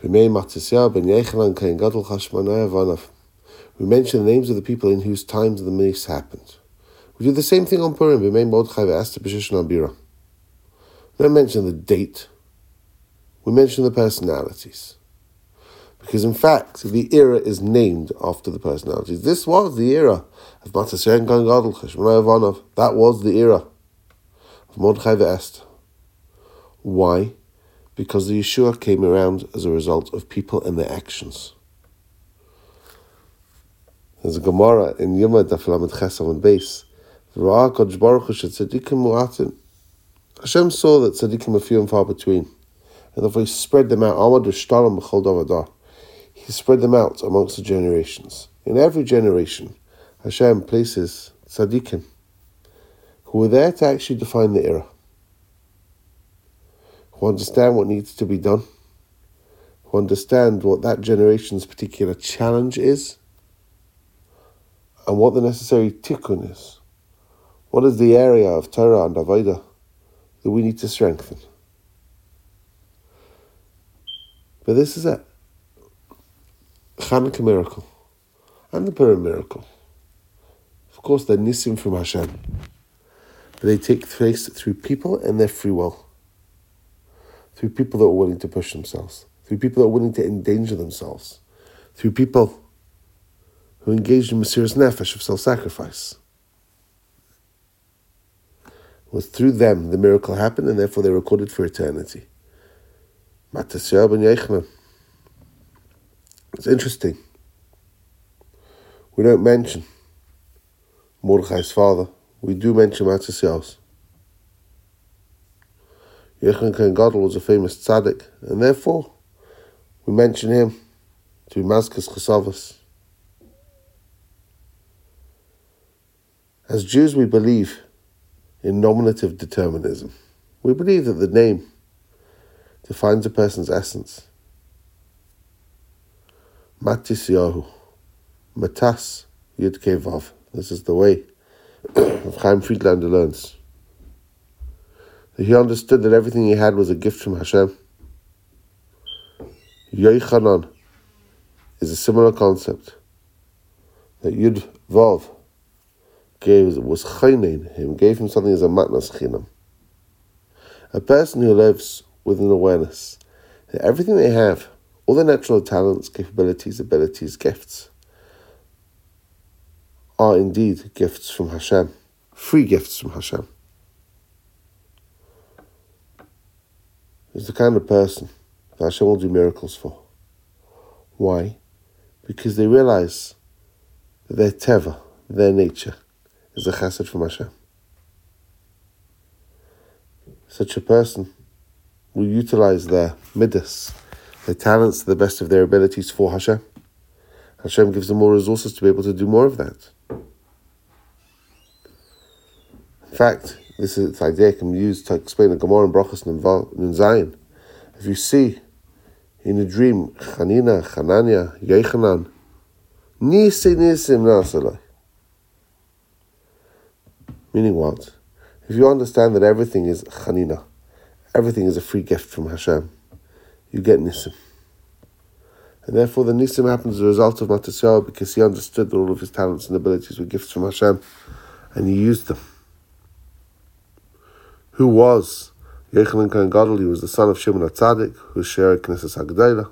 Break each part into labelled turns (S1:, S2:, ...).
S1: We mention the names of the people in whose times the mace happened. We do the same thing on Purim. We don't mention the date. We mention the personalities. Because in fact, the era is named after the personalities. This was the era of Matasyahu and Kohen Gadol, Cheshbonai Avanav. That was the era of Mordechai Esther. Why? Because the Yeshua came around as a result of people and their actions. There's a Gemara in Yoma Daf Lamed Ches Amud Beis. Hashem saw that tzaddikim are few and far between, and therefore He spread them out. He spread them out amongst the generations. In every generation, Hashem places tzaddikim who were there to actually define the era, who understand what needs to be done, who understand what that generation's particular challenge is, and what the necessary tikkun is. What is the area of Torah and Avodah that we need to strengthen? But this is it. Chanukah miracle and the Purim miracle. Of course, they're nisim from Hashem, but they take place through people and their free will, through people that are willing to push themselves, through people that are willing to endanger themselves, through people who engage in Mesiras Nefesh of self-sacrifice. It was through them the miracle happened, and therefore they're recorded for eternity. Matasyahu ben Yochanan. It's interesting. We don't mention Mordechai's father. We do mention Matasyahu's. Yochanan Kohen Gadol was a famous tzaddik, and therefore we mention him to Mazkas Chesavos. As Jews, we believe in nominative determinism. We believe that the name defines a person's essence. Matisyahu, Matas Yud-Kei Vav. This is the way of Chaim Friedlander learns. That he understood that everything he had was a gift from Hashem. Yochanan is a similar concept. That Yud Vav was chaynein him, gave him something as a matnas chinam. A person who lives with an awareness that everything they have, all their natural talents, capabilities, abilities, gifts, are indeed gifts from Hashem, free gifts from Hashem, is the kind of person that Hashem will do miracles for. Why? Because they realize that their teva, their nature, is a chesed from Hashem. Such a person will utilize their midas, their talents to the best of their abilities for Hashem. Hashem gives them more resources to be able to do more of that. In fact, this idea can be used to explain the Gemara and Brachos in Zion. If you see in a dream, Chanina, Chananya, Yochanan, Nisim Nasalai. Meaning what? If you understand that everything is Chanina, everything is a free gift from Hashem, you get Nisim. And therefore the Nisim happens as a result of Matasyahu, because he understood that all of his talents and abilities were gifts from Hashem, and he used them. Who was Yochanan Kohen Gadol? He was the son of Shimon HaTzadik, who was Sherei Knesset HaGedolah.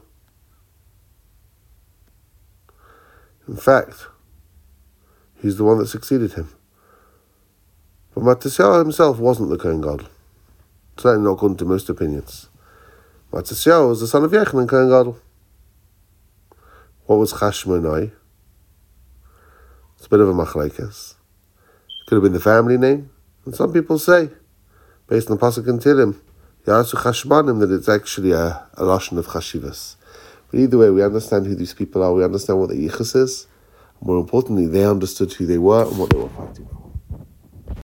S1: In fact, he's the one that succeeded him. But Matasyahu himself wasn't the Kohen Gadol. Certainly not according to most opinions. Matasyahu was the son of Yochanan Kohen Gadol. What was Chashmonai? It's a bit of a machlekes. It could have been the family name. And some people say, based on the Pasuk in Tehillim, Yasu Chashmanim, that it's actually a lashon of Chashivas. But either way, we understand who these people are, we understand what the yichus is. More importantly, they understood who they were and what they were fighting for.